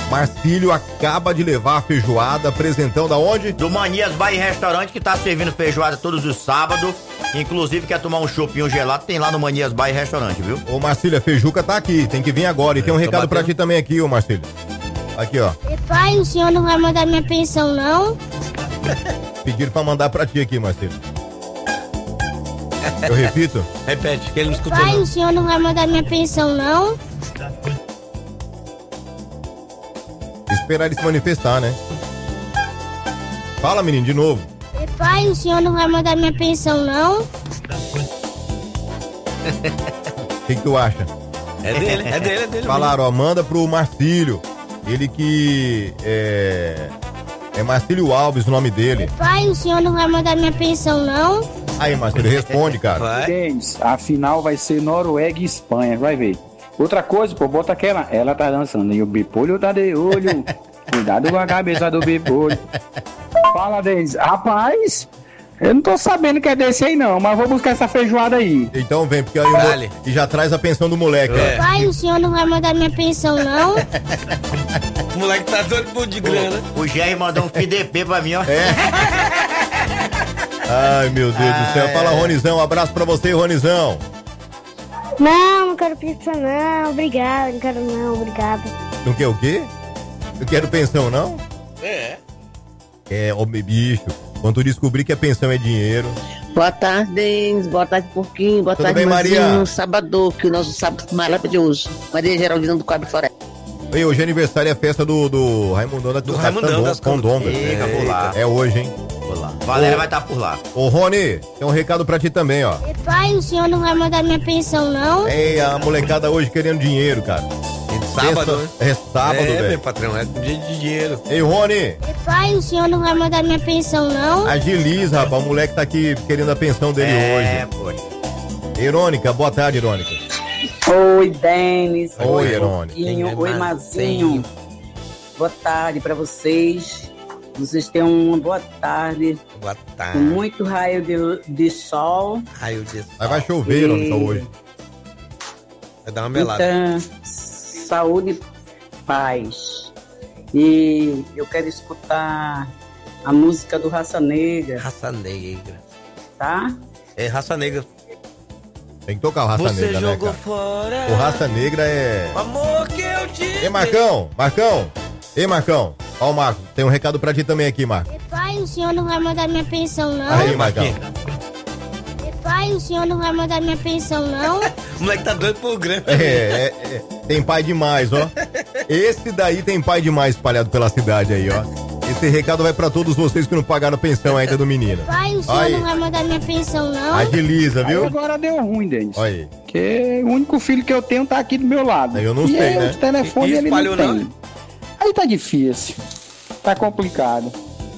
Marcílio acaba de levar a feijoada, presentão da onde? Do Manias Bar e Restaurante, que tá servindo feijoada todos os sábados. Inclusive, quer tomar um chopinho gelado, tem lá no Manias Bar e Restaurante, viu? Ô, Marcílio, a feijuca tá aqui, tem que vir agora. E tem um recado pra ti também aqui, ô, Marcílio. Aqui, ó. Pai, o senhor não vai mandar minha pensão, não? Pediram pra mandar pra ti aqui, Marcílio. Eu repito? Repete, que ele não escutou. Pai, o senhor não vai mandar minha pensão, não? Esperar ele se manifestar, né? Fala, menino, de novo. Pai, o senhor não vai mandar minha pensão, não? O que tu acha? É dele. Falaram, ó, manda pro Marcílio. Ele que é Marcílio Alves o nome dele. Pai, o senhor não vai mandar minha pensão, não? Aí, Marcílio, responde, cara. Denis, a final vai ser Noruega e Espanha, vai ver. Outra coisa, pô, bota aquela. Ela tá dançando e o bipolho tá de olho. Cuidado com a cabeça do bipolho. Fala, Denis. Rapaz, eu não tô sabendo que é desse aí não, mas vou buscar essa feijoada aí. Então vem, porque aí e já traz a pensão do moleque. Pai, o senhor não vai mandar minha pensão, não? O moleque tá doido por de grana. O Jerry mandou um FDP pra mim, ó. Ai, meu Deus do céu. Fala, Ronizão. Um abraço pra você, Ronizão. Não quero pensão, não. Obrigado, não quero não, obrigado. Não quer o quê? Eu quero pensão, não? Ô, bicho. Quando tu descobrir que a pensão é dinheiro. Boa tarde, Denis. Boa tarde, Porquinho. Boa Tudo tarde, bem, Maria? Mazinho. Sábado, que o nosso sábado maravilhoso. Maria Geraldina do Quadro Floresta. E hoje é aniversário, é a festa do Raimundão das Condongas. Vou lá. É hoje, hein? Vou lá. Valéria vai estar por lá. Ô, Rony, tem um recado pra ti também, ó. Pai, o senhor não vai mandar minha pensão, não? Ei, a molecada hoje querendo dinheiro, cara. Sábado, né? É sábado, velho. Meu patrão, é dia de dinheiro. Ei, Rony. Pai, o senhor não vai mandar minha pensão, não? Agiliza, rapaz. O moleque tá aqui querendo a pensão dele hoje. Pô. Irônica, boa tarde, Irônica. Oi, Denis. Oi, Irônica. Oi, Mazinho. Boa tarde pra vocês. Vocês tenham uma boa tarde. Boa tarde. Com muito raio de sol. Raio de sol. Aí vai chover, Irônica, hoje. Vai dar uma melada. Então, saúde e paz. E eu quero escutar a música do Raça Negra. Raça Negra. Tá? É Raça Negra. Tem que tocar o Raça Você Negra, né, jogou cara? fora O Raça Negra é... o amor que eu te... Ei, Marcão. Ei, Marcão. Ó, o Marco, tem um recado pra ti também aqui, Marco. Pai, o senhor não vai mandar minha pensão, não? Aí, Marcão. Pai, o senhor não vai mandar minha pensão, não? O moleque tá doido por grana. Tem pai demais, ó. Esse daí tem pai demais espalhado pela cidade aí, ó. Esse recado vai pra todos vocês que não pagaram a pensão ainda do menino. Pai, o senhor não vai mandar minha pensão, não? Agiliza, viu? Aí agora deu ruim, Denis. Olha aí. Porque o único filho que eu tenho tá aqui do meu lado. Eu não e sei, aí, né? o telefone ele não tem. Aí tá difícil. Tá complicado.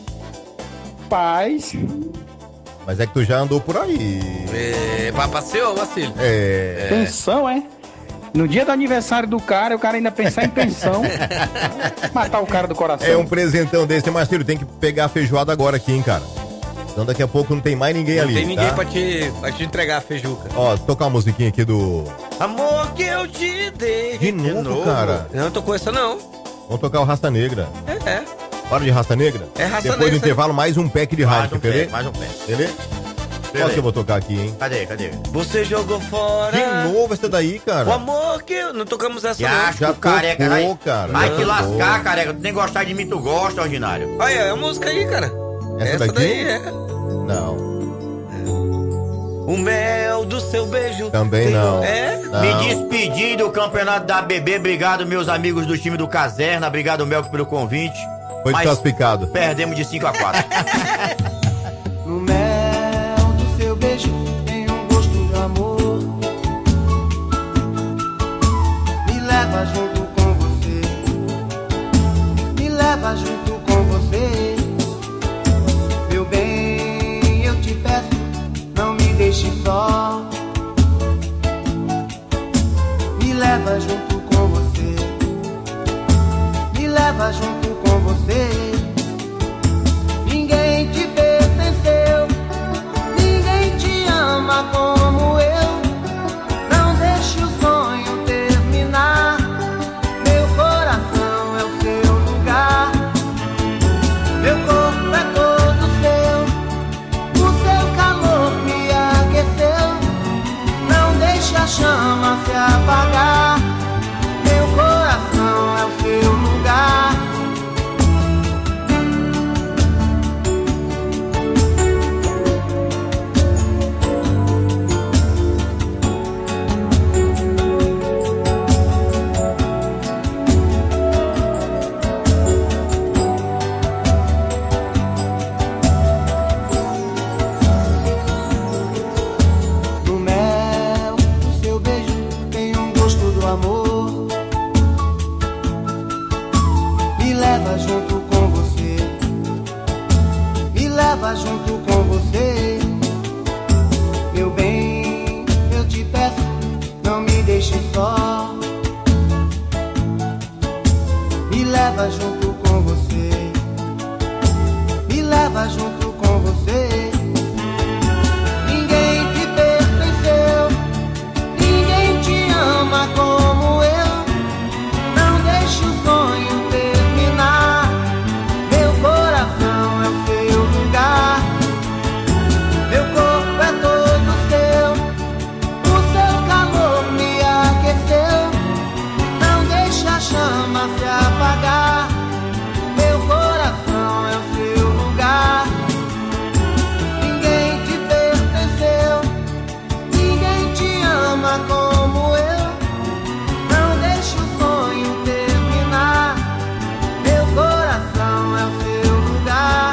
Paz. Mas é que tu já andou por aí. Passeou, Marcílio. Pensão, é? No dia do aniversário do cara, o cara ainda pensar em pensão. Matar o cara do coração. É um presentão desse, Marcelo. Tem que pegar a feijoada agora aqui, hein, cara. Então daqui a pouco não tem mais ninguém ali. Não tem ninguém tá? pra te entregar a feijuca. Ó, tocar uma musiquinha aqui do... Amor que eu te dei. De novo, cara. Eu não tô com essa, não. Vamos tocar o Raça Negra. É. Hora de Raça Negra? É Raça Negra. Depois do intervalo, mais um pack de rádio, quer ver? Mais um pack. Beleza? Qual que eu vou tocar aqui, hein? Cadê? Você jogou fora. De novo essa daí, cara. O amor que eu... Não tocamos essa, não. Já careca, tocou, cara. Vai te Já lascar, careca. Tu nem gostar de mim, tu gosta, ordinário. Olha, é a música aí, cara. Essa daqui? daí é. Não. O mel do seu beijo. Também não. Não. Me despedi do campeonato da BB. Obrigado, meus amigos do time do Caserna. Obrigado, Melco, pelo convite. Foi desclassificado. Perdemos de 5-4. No mel do seu beijo tem um gosto de amor. Me leva junto com você. Me leva junto com você. Meu bem, eu te peço, não me deixe só. Me leva junto com você. Me leva junto com você. Ninguém te pertenceu, ninguém te ama como eu. Não deixe o sonho terminar. Meu coração é o seu leva junto com você. Me leva junto com você. Ninguém te pertenceu, ninguém te ama como eu. Não deixe o sonho terminar. Meu coração é o seu lugar. Meu corpo é todo seu. O seu calor me aqueceu. Não deixe a chama se apagar. Meu coração é o seu lugar. Ninguém te pertenceu, ninguém te ama como eu. Não deixe o sonho terminar. Meu coração é o seu lugar.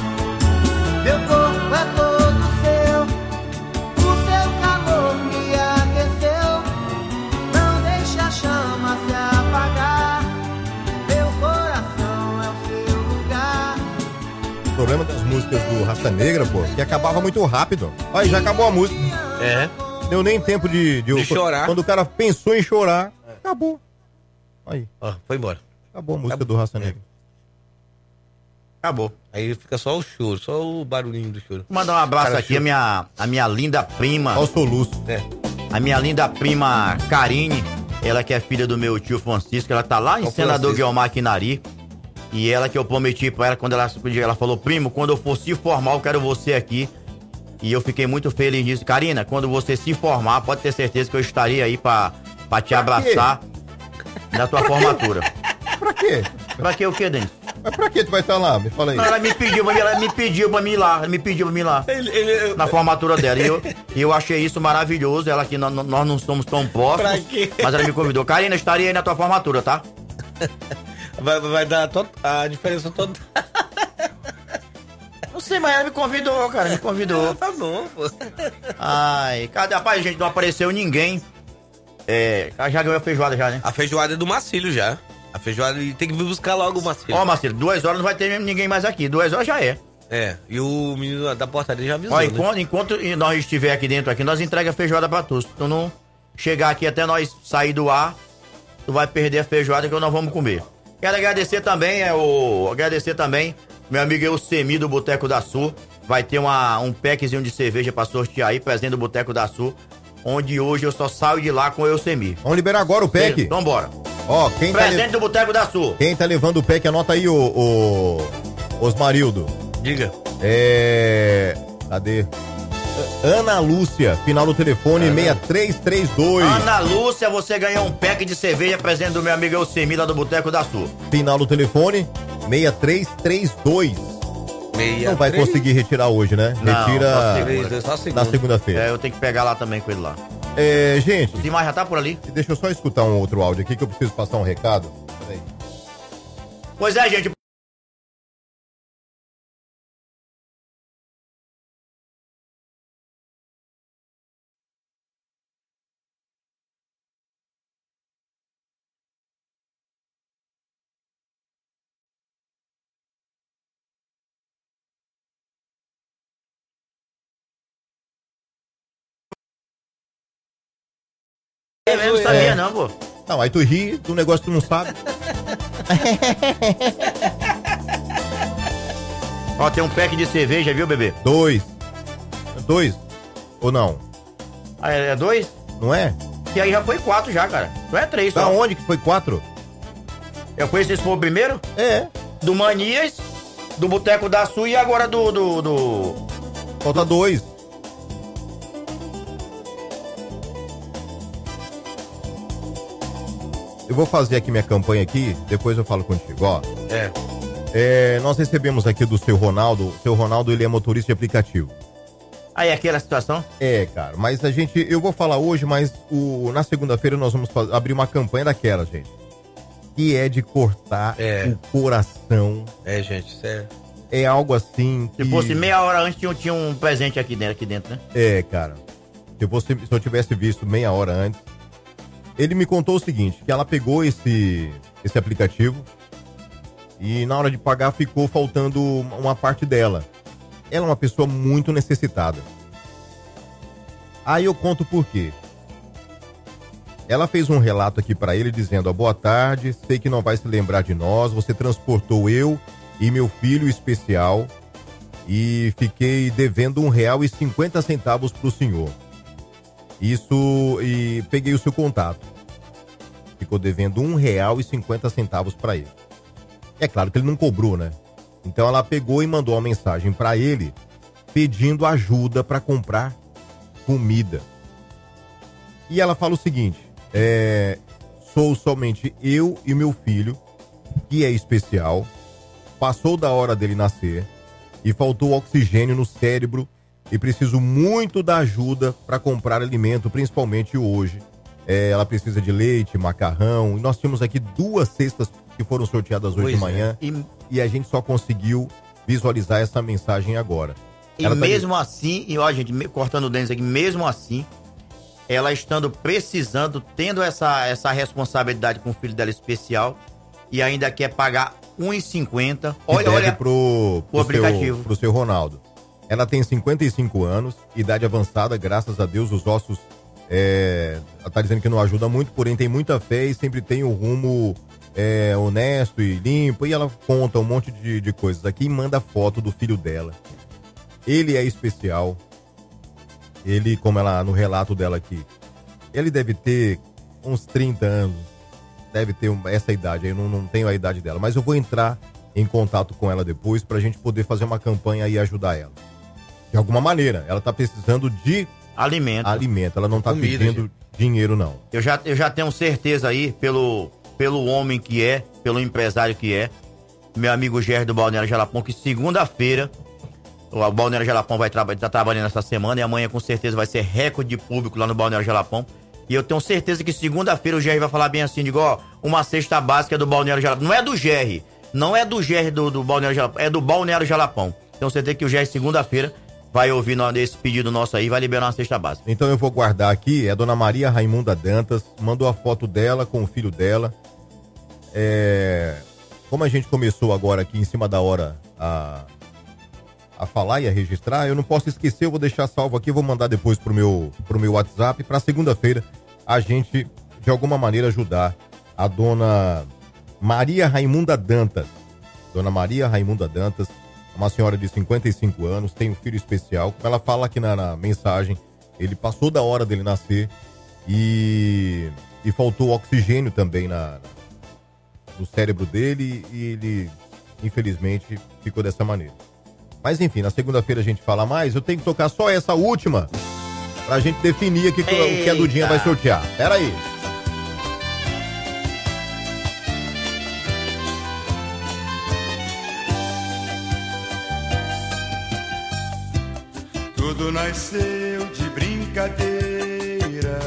Meu corpo é todo seu. O seu calor me aqueceu. Não deixe a chama se apagar. Meu coração é o seu lugar. O problema das músicas do Raça Negra, pô, que acabava muito rápido. Aí já acabou a música. É. Deu nem tempo de chorar. Quando o cara pensou em chorar, acabou. Aí. Ó, foi embora. Acabou a música do Raça Negra. Acabou. Aí fica só o choro, só o barulhinho do choro. Vou mandar um abraço Cara, aqui a minha linda prima. Olha o soluço. É. A minha linda prima Karine, ela que é filha do meu tio Francisco, ela tá lá em Senador Guilmar Quinari. E ela que eu prometi pra ela, quando ela falou, primo, quando eu for se formar, eu quero você aqui. E eu fiquei muito feliz nisso. Karina, quando você se formar, pode ter certeza que eu estarei aí pra te abraçar na tua formatura. Pra quê? Pra quê o quê, Denis? Mas pra que tu vai estar lá? Me fala aí. Não, ela me pediu pra mim ir lá. Na formatura dela. E eu achei isso maravilhoso. Ela que nós não somos tão próximos. Pra quê? Mas ela me convidou. Karina, estaria aí na tua formatura, tá? Vai dar a diferença toda. Não sei, mas ela me convidou, cara. Me convidou. Tá bom, pô. Ai, cadê? Rapaz, gente, não apareceu ninguém. Já ganhou a feijoada já, né? A feijoada é do Marcílio já. A feijoada tem que vir buscar logo o Marcílio. Ó, Marcílio, 2 horas não vai ter ninguém mais aqui. 2 horas já é. É, e o menino da portaria já avisou, Ó, né? enquanto nós estiver aqui dentro, nós entregamos a feijoada pra tu. Se tu não chegar aqui até nós sair do ar, tu vai perder a feijoada que nós vamos comer. Quero agradecer também, meu amigo Eusemi do Boteco da Sul. Vai ter um packzinho de cerveja pra sortear aí, presente do Boteco da Sul. Onde hoje eu só saio de lá com o Eusemi. Vamos liberar agora o pack. Então bora. Ó, quem presente do Boteco da Sul. Quem tá levando o pack, anota aí o Osmarildo. Diga. Cadê? Ana Lúcia, final do telefone 6332. Ana Lúcia, você ganhou um pack de cerveja presente do meu amigo Eusemi lá do Boteco da Sul. Final do telefone 6332. Não vai conseguir retirar hoje, né? Retira na segunda-feira. Eu tenho que pegar lá também com ele lá. Gente. O Dimar já tá por ali. Deixa eu só escutar um outro áudio aqui que eu preciso passar um recado. Peraí. Pois é, gente. Eu não sabia não, pô. Não, aí tu ri do negócio que tu não sabe. Ó, tem um pack de cerveja, viu, bebê? 2 ou não? Ah, é 2? Não é? E aí já foi 4 já, cara. Não é 3 só. Da onde que foi 4? Eu conheci esse foi o primeiro? É. Do Manias, do Boteco da Sul e agora do... Falta 2. Eu vou fazer aqui minha campanha aqui, depois eu falo contigo, ó. Nós recebemos aqui do seu Ronaldo. O seu Ronaldo, ele é motorista de aplicativo. Aí, aquela situação? Cara, mas eu vou falar hoje, mas na segunda-feira nós vamos abrir uma campanha daquela, gente. Que é de cortar o coração. Gente, sério. É algo assim que... Se fosse meia hora antes, tinha um presente aqui dentro, né? Cara. Se eu tivesse visto meia hora antes. Ele me contou o seguinte, que ela pegou esse aplicativo e na hora de pagar ficou faltando uma parte dela. Ela é uma pessoa muito necessitada. Aí eu conto por quê. Ela fez um relato aqui pra ele dizendo: boa tarde, sei que não vai se lembrar de nós, você transportou eu e meu filho especial e fiquei devendo R$1,50 pro senhor. Isso, e peguei o seu contato. Ficou devendo R$1,50 pra ele. É claro que ele não cobrou, né? Então ela pegou e mandou uma mensagem pra ele pedindo ajuda pra comprar comida. E ela fala o seguinte: sou somente eu e meu filho, que é especial, passou da hora dele nascer e faltou oxigênio no cérebro e preciso muito da ajuda para comprar alimento, principalmente hoje. Ela precisa de leite, macarrão, e nós tínhamos aqui 2 cestas que foram sorteadas hoje de manhã e a gente só conseguiu visualizar essa mensagem agora. E ela mesmo assim, e ó, gente, cortando o dente aqui, mesmo assim, ela estando precisando, tendo essa responsabilidade com o filho dela especial e ainda quer pagar R$1,50. Olha pro aplicativo. Pro seu Ronaldo. Ela tem 55 anos, idade avançada, graças a Deus, os ossos, tá dizendo que não ajuda muito, porém tem muita fé e sempre tem um rumo honesto e limpo. E ela conta um monte de coisas aqui e manda foto do filho dela. Ele é especial. Ele, como ela, no relato dela aqui, ele deve ter uns 30 anos, deve ter essa idade, eu não tenho a idade dela, mas eu vou entrar em contato com ela depois pra gente poder fazer uma campanha e ajudar ela. De alguma maneira, ela tá precisando de alimento, ela não tá pedindo dinheiro, não. Eu já tenho certeza aí, pelo homem que é, pelo empresário que é, meu amigo Gerry do Balneário Jalapão, que segunda-feira o Balneário Jalapão vai tá trabalhando essa semana e amanhã com certeza vai ser recorde de público lá no Balneário Jalapão. E eu tenho certeza que segunda-feira o Gerry vai falar bem assim, digo, ó, uma cesta básica do Balneário Jalapão. Não é do Gerry do Balneário Jalapão, é do Balneário Jalapão. Tenho certeza que o Gerry segunda-feira vai ouvir esse pedido nosso aí e vai liberar uma cesta básica. Então eu vou guardar aqui, é a dona Maria Raimunda Dantas, mandou a foto dela com o filho dela. Como a gente começou agora aqui em cima da hora a falar e a registrar, eu não posso esquecer, eu vou deixar salvo aqui, vou mandar depois pro meu WhatsApp, pra segunda-feira a gente, de alguma maneira, ajudar a dona Maria Raimunda Dantas. Dona Maria Raimunda Dantas, uma senhora de 55 anos, tem um filho especial, como ela fala aqui na mensagem, ele passou da hora dele nascer e faltou oxigênio também no cérebro dele e ele, infelizmente, ficou dessa maneira. Mas enfim, na segunda-feira a gente fala mais. Eu tenho que tocar só essa última pra gente definir aqui o que a Dudinha vai sortear. Pera aí. Tudo nasceu de brincadeira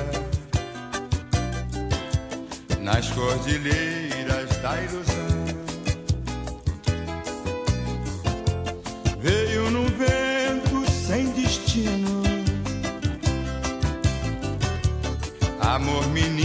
nas cordilheiras da ilusão. Veio num vento sem destino, amor menino